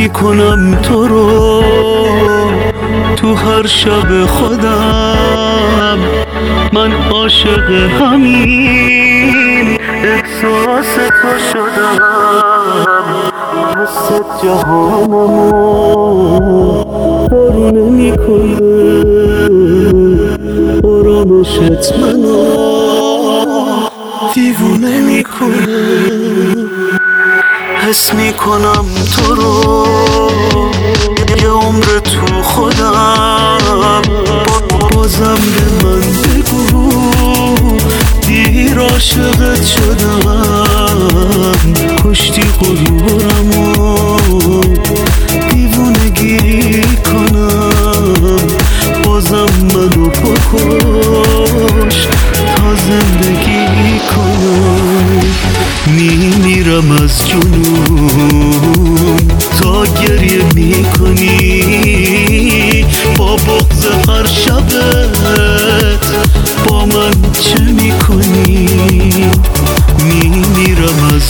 میکنم تو رو تو هر شب خودم. من عاشق همین احساس تو شدم. حست جهانمو بارونه میکنه، آرامشت منو دیوونه میکنه. حس میکنم تو رو یه عمر تو خودم. بازم به من بگو دیر عاشقت شدم. کشتی غرورمو دیوونگی کنم. بازم منو بکش تا زندگی کنم. میمیرم از جنون تا گریه میکنی. با بغض هر شبت با من چه میکنی؟ میمیرم از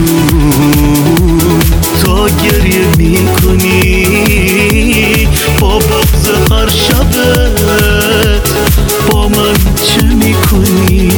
جنون تا گریه میکنی. با بغض هر شبت با من چه میکنی؟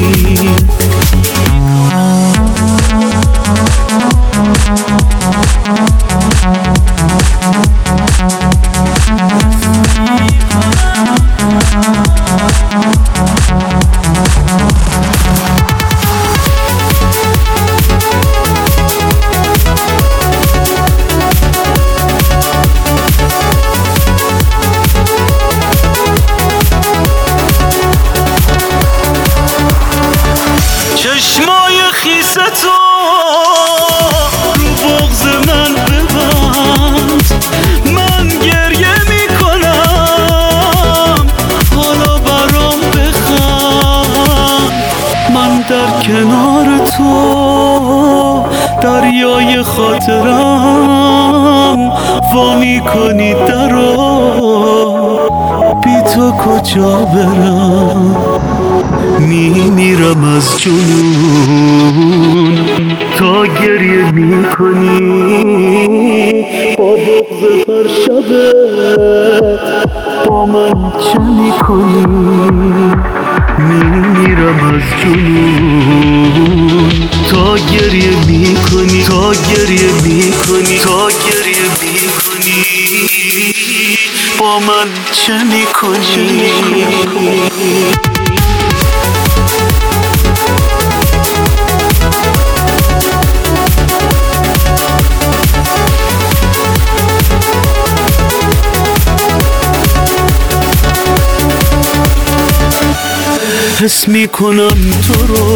چشمای خیس تو رو بغض من ببند. من گریه میکنم حالا برام بخند. من در کنار تو دریای خاطرم وا میکنی درو. بی تو کجا برم؟ میمیرم از جنون تا گریه میکنی. با بغض هر شبت با من چه میکنی؟ میمیرم از جنون تا گریه میکنی. تا گریه میکنی. تا گریه میکنی. با من چه میکنی؟ حس میکنم تو رو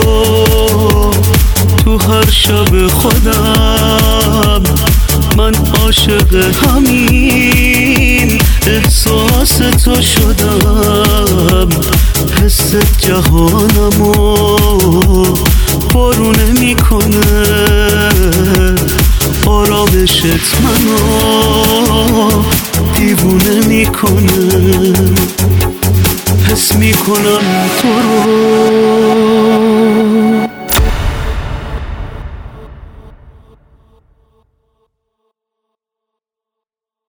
تو هر شب خودم. من عاشق همین احساس تو شدم. حس جهانمو بارونه میکنه، آرامشت منو دیوونه میکنه. حس میکنم تو رو